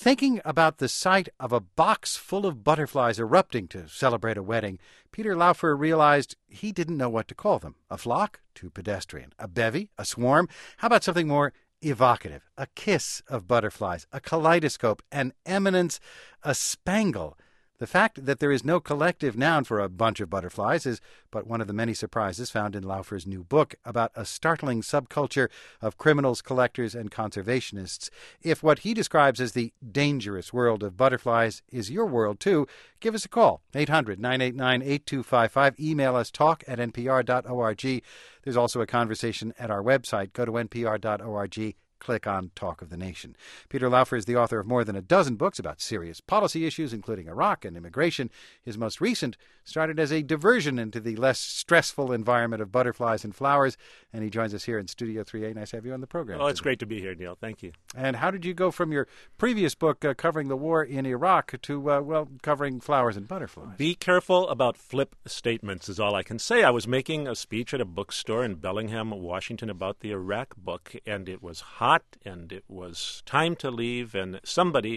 Thinking about the sight of a box full of butterflies erupting to celebrate a wedding, Peter Laufer realized he didn't know what to call them. A flock? Too pedestrian. A bevy? A swarm? How about something more evocative? A kiss of butterflies, a kaleidoscope, an eminence, a spangle. The fact that there is no collective noun for a bunch of butterflies is but one of the many surprises found in Laufer's new book about a startling subculture of criminals, collectors, and conservationists. If what he describes as the dangerous world of butterflies is your world, too, give us a call, 800-989-8255. Email us, talk@npr.org. There's also a conversation at our website. Go to npr.org. Click on Talk of the Nation. Peter Laufer is the author of more than a dozen books about serious policy issues, including Iraq and immigration. His most recent started as a diversion into the less stressful environment of butterflies and flowers, and he joins us here in Studio 3A. Nice to have you on the program. Oh, it's great to be here, Neil. Thank you. And how did you go from your previous book covering the war in Iraq to, covering flowers and butterflies? Be careful about flip statements is all I can say. I was making a speech at a bookstore in Bellingham, Washington about the Iraq book, and it was hot, and it was time to leave, and somebody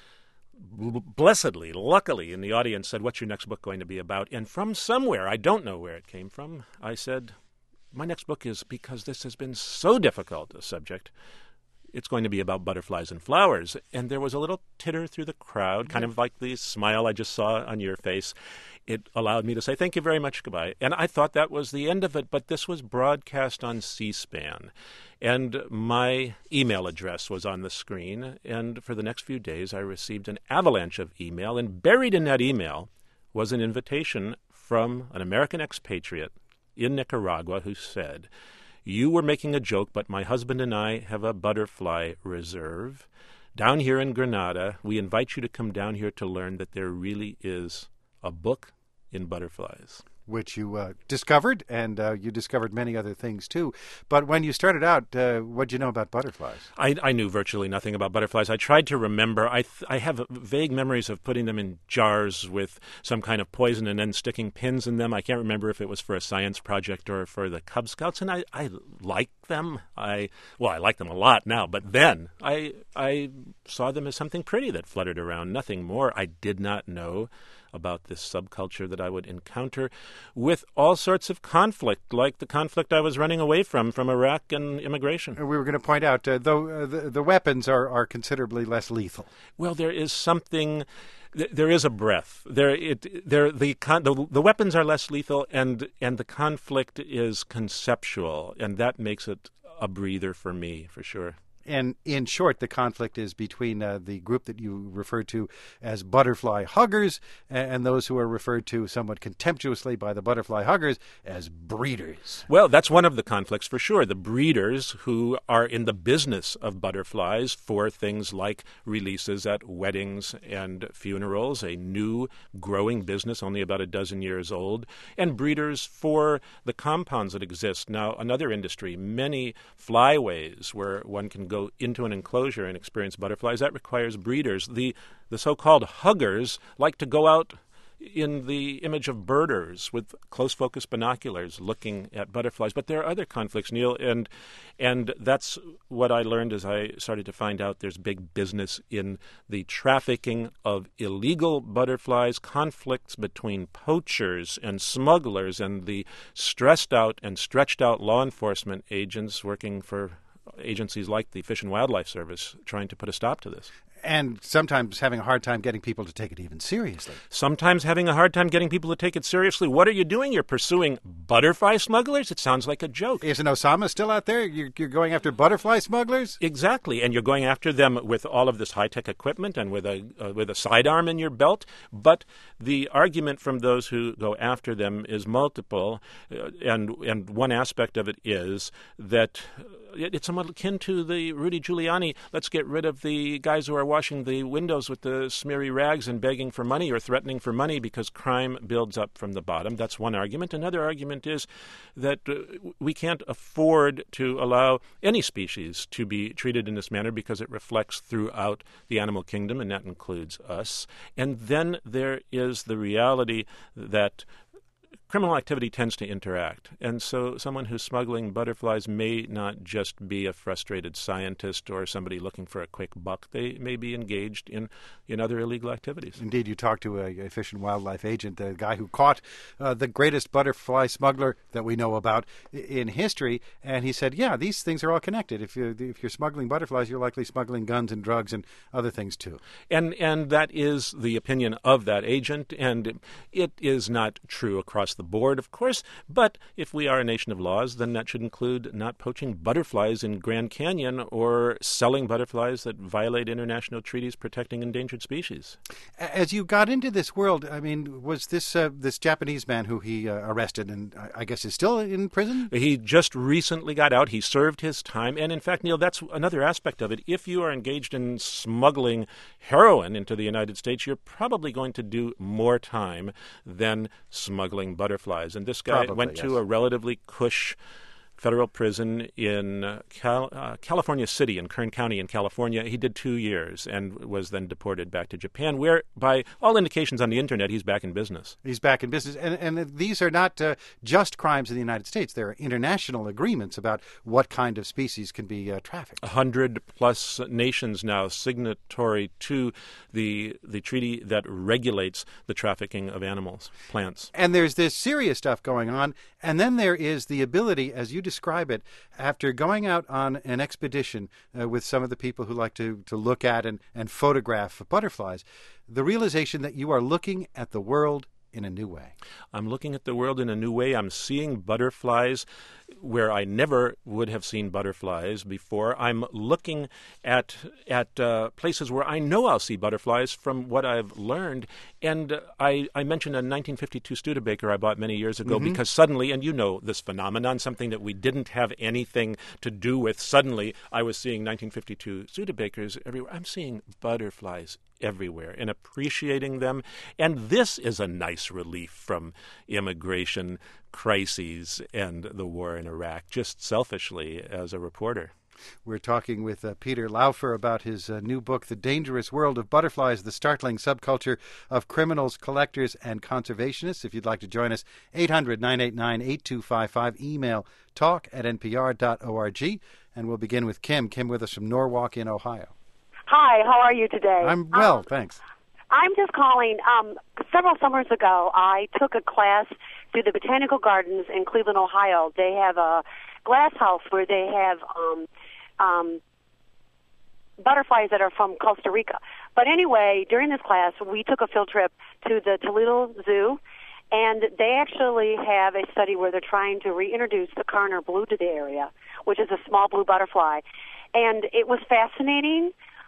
blessedly, luckily, in the audience said, "What's your next book going to be about?" And from somewhere, I don't know where it came from, I said, "My next book is, because this has been so difficult a subject, it's going to be about butterflies and flowers." And there was a little titter through the crowd, kind of like the smile I just saw on your face. It allowed me to say, "Thank you very much, goodbye." And I thought that was the end of it, but this was broadcast on C-SPAN. And my email address was on the screen. And for the next few days, I received an avalanche of email. And buried in that email was an invitation from an American expatriate in Nicaragua who said, "You were making a joke, but my husband and I have a butterfly reserve down here in Granada. We invite you to come down here to learn that there really is a book in butterflies." Which you discovered, and you discovered many other things, too. But when you started out, what did you know about butterflies? I knew virtually nothing about butterflies. I tried to remember. I have vague memories of putting them in jars with some kind of poison and then sticking pins in them. I can't remember if it was for a science project or for the Cub Scouts, and I liked them. I like them a lot now, but then I saw them as something pretty that fluttered around, nothing more. I did not know about this subculture that I would encounter with all sorts of conflict, like the conflict I was running away from Iraq and immigration. We were going to point out, though, the weapons are considerably less lethal. Well, there is something. There is a breath. The weapons are less lethal, and the conflict is conceptual, and that makes it a breather for me, for sure. And in short, the conflict is between the group that you refer to as butterfly huggers and those who are referred to somewhat contemptuously by the butterfly huggers as breeders. Well, that's one of the conflicts for sure. The breeders who are in the business of butterflies for things like releases at weddings and funerals, a new growing business only about a dozen years old, and breeders for the compounds that exist. Now, another industry, many flyways where one can go into an enclosure and experience butterflies, that requires breeders. The so-called huggers like to go out in the image of birders with close focus binoculars looking at butterflies. But there are other conflicts, Neil, and that's what I learned as I started to find out there's big business in the trafficking of illegal butterflies, conflicts between poachers and smugglers, and the stressed out and stretched out law enforcement agents working for agencies like the Fish and Wildlife Service trying to put a stop to this. And sometimes having a hard time getting people to take it even seriously. Sometimes having a hard time getting people to take it seriously. What are you doing? You're pursuing butterfly smugglers? It sounds like a joke. Isn't Osama still out there? You're going after butterfly smugglers? Exactly. And you're going after them with all of this high-tech equipment and with a sidearm in your belt. But the argument from those who go after them is multiple. And one aspect of it is that it's somewhat akin to the Rudy Giuliani, let's get rid of the guys who are washing the windows with the smeary rags and begging for money or threatening for money because crime builds up from the bottom. That's one argument. Another argument is that we can't afford to allow any species to be treated in this manner because it reflects throughout the animal kingdom, and that includes us. And then there is the reality that criminal activity tends to interact. And so someone who's smuggling butterflies may not just be a frustrated scientist or somebody looking for a quick buck. They may be engaged in other illegal activities. Indeed, you talked to a Fish and Wildlife agent, the guy who caught the greatest butterfly smuggler that we know about in history, and he said, yeah, these things are all connected. If you're smuggling butterflies, you're likely smuggling guns and drugs and other things too. And that is the opinion of that agent, and it is not true across the board, of course, but if we are a nation of laws, then that should include not poaching butterflies in Grand Canyon or selling butterflies that violate international treaties protecting endangered species. As you got into this world, I mean, was this Japanese man who he arrested and I guess is still in prison? He just recently got out. He served his time. And in fact, Neil, that's another aspect of it. If you are engaged in smuggling heroin into the United States, you're probably going to do more time than smuggling butterflies. And this guy went to a relatively cush federal prison in California City in Kern County in California. He did 2 years and was then deported back to Japan, where, by all indications on the Internet, he's back in business. He's back in business. And these are not just crimes in the United States. There are international agreements about what kind of species can be trafficked. 100-plus nations now signatory to the treaty that regulates the trafficking of animals, plants. And there's this serious stuff going on. And then there is the ability, as you describe it, after going out on an expedition with some of the people who like to look at and photograph butterflies, the realization that you are looking at the world in a new way. I'm looking at the world in a new way. I'm seeing butterflies where I never would have seen butterflies before. I'm looking at places where I know I'll see butterflies from what I've learned. And I mentioned a 1952 Studebaker I bought many years ago because suddenly, and you know this phenomenon, something that we didn't have anything to do with, suddenly I was seeing 1952 Studebakers everywhere. I'm seeing butterflies everywhere and appreciating them. And this is a nice relief from immigration crises and the war in Iraq, just selfishly as a reporter. We're talking with Peter Laufer about his new book, The Dangerous World of Butterflies, the Startling Subculture of Criminals, Collectors, and Conservationists. If you'd like to join us, 800-989-8255, email talk@npr.org. And we'll begin with Kim. Kim with us from Norwalk in Ohio. Hi, how are you today? I'm well, thanks. I'm just calling. Several summers ago, I took a class through the Botanical Gardens in Cleveland, Ohio. They have a glass house where they have butterflies that are from Costa Rica. But anyway, during this class, we took a field trip to the Toledo Zoo, and they actually have a study where they're trying to reintroduce the Karner blue to the area, which is a small blue butterfly. And it was fascinating.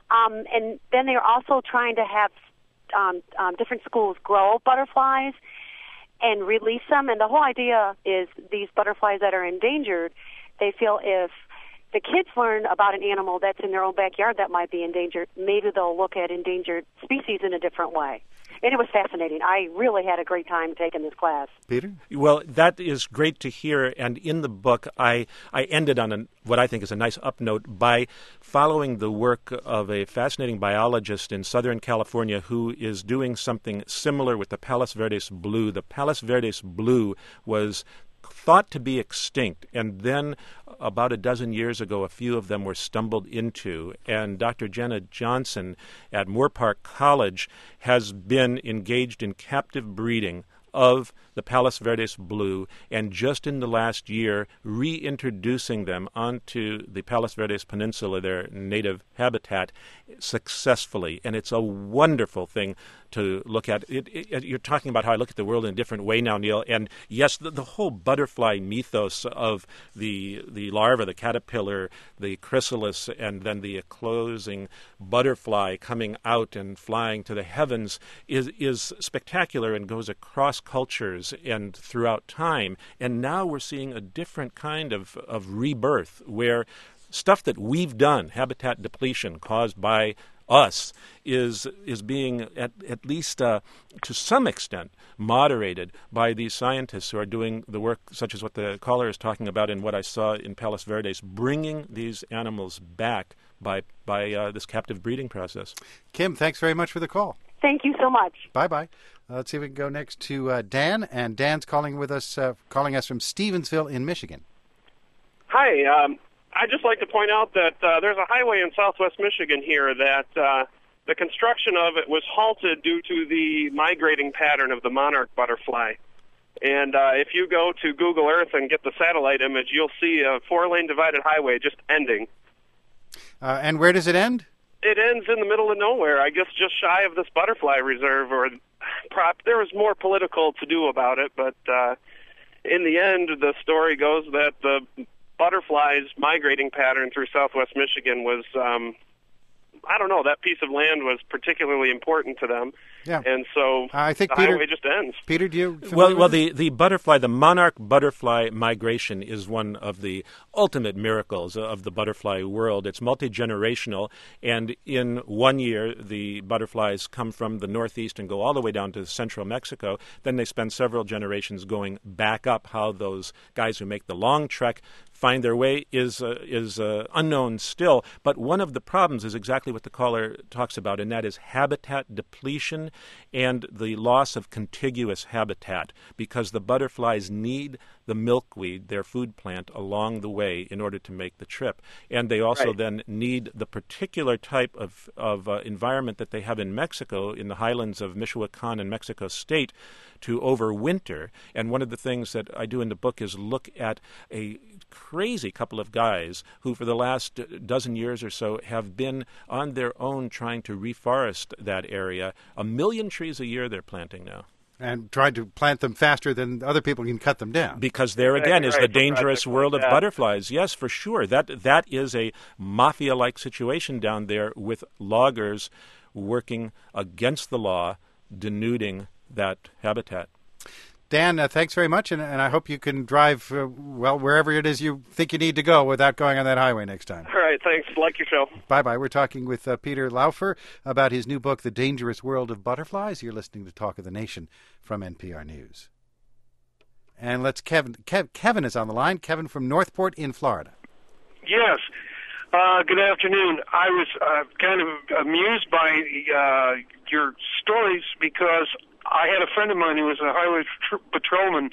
And then they're also trying to have different schools grow butterflies and release them. And the whole idea is these butterflies that are endangered, they feel if the kids learn about an animal that's in their own backyard that might be endangered, maybe they'll look at endangered species in a different way. And it was fascinating. I really had a great time taking this class. Peter? Well, that is great to hear. And in the book, I ended on what I think is a nice up note by following the work of a fascinating biologist in Southern California who is doing something similar with the Palos Verdes blue. The Palos Verdes blue was thought to be extinct, and then about a dozen years ago, a few of them were stumbled into, and Dr. Jenna Johnson at Moore Park College has been engaged in captive breeding of the Palos Verdes blue, and just in the last year, reintroducing them onto the Palos Verdes Peninsula, their native habitat, successfully. And it's a wonderful thing to look at. You're talking about how I look at the world in a different way now, Neil. And yes, the whole butterfly mythos of the larva, the caterpillar, the chrysalis, and then the eclosing butterfly coming out and flying to the heavens is spectacular and goes across cultures and throughout time. And now we're seeing a different kind of rebirth where stuff that we've done, habitat depletion caused by us, is being at least to some extent moderated by these scientists who are doing the work such as what the caller is talking about and what I saw in Palos Verdes, bringing these animals back by this captive breeding process. Kim, thanks very much for the call. Thank you so much. Bye-bye. Let's see if we can go next to Dan, and Dan's calling us from Stevensville in Michigan. Hi. I'd just like to point out that there's a highway in southwest Michigan here that the construction of it was halted due to the migrating pattern of the monarch butterfly. And if you go to Google Earth and get the satellite image, you'll see a 4-lane divided highway just ending. And where does it end? It ends in the middle of nowhere, I guess just shy of this butterfly reserve. There was more political to do about it, but in the end, the story goes that the butterflies' migrating pattern through southwest Michigan was, that piece of land was particularly important to them. Yeah. And so I think the highway just ends. Peter, do you... Well, the monarch butterfly migration is one of the ultimate miracles of the butterfly world. It's multi-generational, and in 1 year, the butterflies come from the northeast and go all the way down to central Mexico. Then they spend several generations going back up. How those guys who make the long trek find their way is unknown still. But one of the problems is exactly what the caller talks about, and that is habitat depletion and the loss of contiguous habitat, because the butterflies need the milkweed, their food plant, along the way in order to make the trip. And they also then need the particular type of environment that they have in Mexico, in the highlands of Michoacan and Mexico State, to overwinter. And one of the things that I do in the book is look at a crazy couple of guys who for the last dozen years or so have been on their own trying to reforest that area. 1 million trees a year they're planting now. And trying to plant them faster than other people can cut them down. Because there again is the dangerous world of butterflies. Yes, for sure. That is a mafia-like situation down there with loggers working against the law, denuding that habitat. Dan, thanks very much, and I hope you can drive, wherever it is you think you need to go without going on that highway next time. All right, thanks. Like your show. Bye-bye. We're talking with Peter Laufer about his new book, The Dangerous World of Butterflies. You're listening to Talk of the Nation from NPR News. And let's Kevin is on the line. Kevin from Northport in Florida. Yes. Good afternoon. I was kind of amused by your stories because I had a friend of mine who was a highway patrolman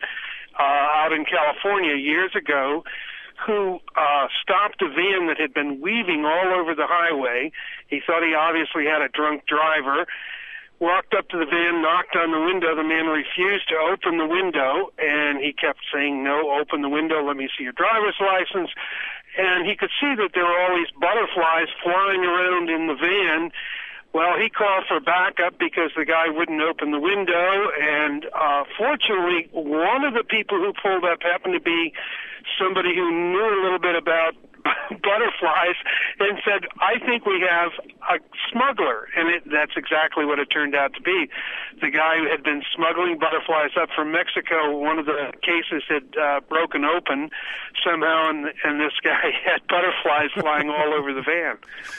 out in California years ago who stopped a van that had been weaving all over the highway. He thought he obviously had a drunk driver. Walked up to the van, knocked on the window. The man refused to open the window, and he kept saying, "No, open the window. Let me see your driver's license." And he could see that there were all these butterflies flying around in the van. Well, he called for backup because the guy wouldn't open the window, and fortunately, one of the people who pulled up happened to be somebody who knew a little bit about butterflies and said, "I think we have a smuggler." And that's exactly what it turned out to be. The guy who had been smuggling butterflies up from Mexico, one of the cases had broken open somehow, and this guy had butterflies flying all over the van.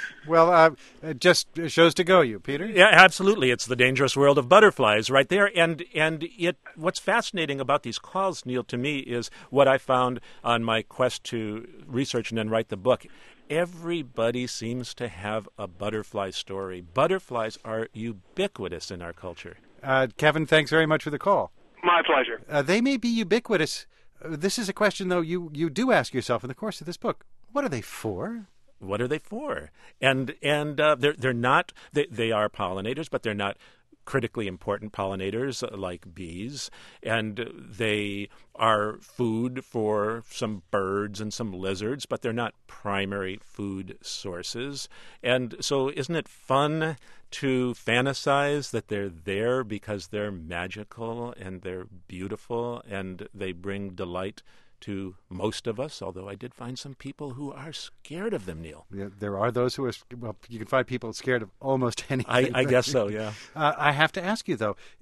Well, it just shows to go you, Peter. Yeah, absolutely. It's the dangerous world of butterflies right there. And what's fascinating about these calls, Neil, to me, is what I found on my quest to research and then write the book. Everybody seems to have a butterfly story. Butterflies are ubiquitous in our culture. Kevin, thanks very much for the call. My pleasure. They may be ubiquitous. This is a question, though, you do ask yourself in the course of this book. What are they for? What are they for? And they're not. They are pollinators, but they're not critically important pollinators like bees, and they are food for some birds and some lizards, but they're not primary food sources. And so isn't it fun to fantasize that they're there because they're magical and they're beautiful and they bring delight to most of us, although I did find some people who are scared of them, Neil. Yeah, there are those who are, you can find people scared of almost anything. I guess so, yeah. I have to ask you, though,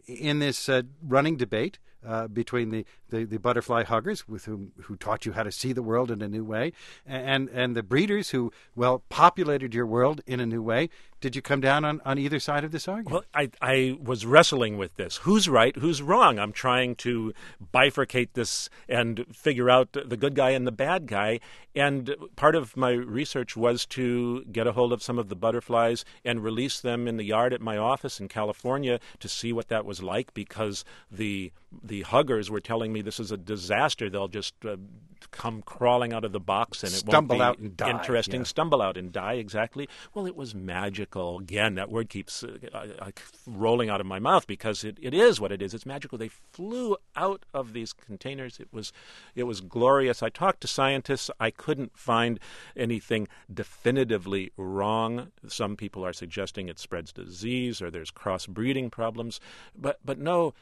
in this running debate between the butterfly huggers who taught you how to see the world in a new way and the breeders who, well, populated your world in a new way. Did you come down on either side of this argument? Well, I was wrestling with this. Who's right? Who's wrong? I'm trying to bifurcate this and figure out the good guy and the bad guy. And part of my research was to get a hold of some of the butterflies and release them in the yard at my office in California to see what that was like, because the huggers were telling me this is a disaster. They'll just come crawling out of the box and it Stumble won't out be and die. interesting. Yeah. Stumble out and die, exactly. Well, it was magical. Again, that word keeps rolling out of my mouth because it is what it is. It's magical. They flew out of these containers. It was glorious. I talked to scientists. I couldn't find anything definitively wrong. Some people are suggesting it spreads disease or there's cross-breeding problems. But no,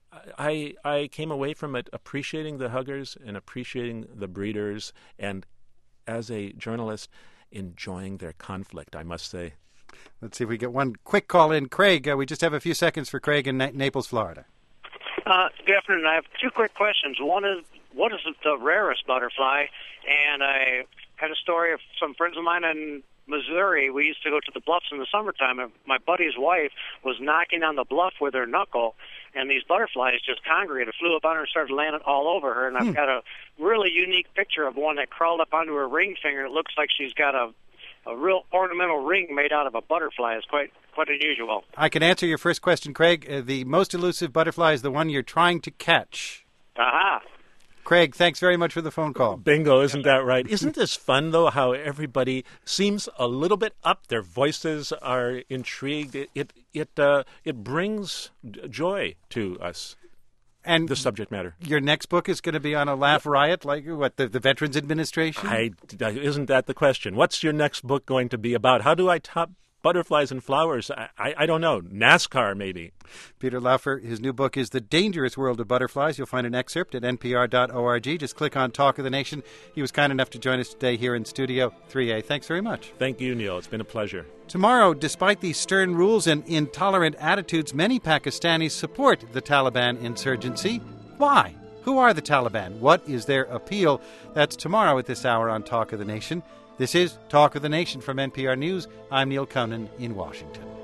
I came away from it appreciating the huggers and appreciating the breeders, and as a journalist, enjoying their conflict, I must say. Let's see if we get one quick call in. Craig, we just have a few seconds for Craig in Naples, Florida. Good afternoon. I have two quick questions. One is, what is the rarest butterfly? And I had a story of some friends of mine in Missouri. We used to go to the bluffs in the summertime, and my buddy's wife was knocking on the bluff with her knuckle, and these butterflies just congregated, flew up on her and started landing all over her. And I've got a really unique picture of one that crawled up onto her ring finger. It looks like she's got a real ornamental ring made out of a butterfly. It's quite unusual. I can answer your first question, Craig. The most elusive butterfly is the one you're trying to catch. Aha. Craig, thanks very much for the phone call. Bingo, isn't that right? Isn't this fun, though, how everybody seems a little bit up? Their voices are intrigued. It brings joy to us. And the subject matter. Your next book is going to be on a laugh riot, like what, the Veterans Administration? Isn't that the question? What's your next book going to be about? How do I top butterflies and flowers? I don't know. NASCAR, maybe. Peter Laufer, his new book is The Dangerous World of Butterflies. You'll find an excerpt at npr.org. Just click on Talk of the Nation. He was kind enough to join us today here in Studio 3A. Thanks very much. Thank you, Neil. It's been a pleasure. Tomorrow, despite these stern rules and intolerant attitudes, many Pakistanis support the Taliban insurgency. Why? Who are the Taliban? What is their appeal? That's tomorrow at this hour on Talk of the Nation. This is Talk of the Nation from NPR News. I'm Neil Conan in Washington.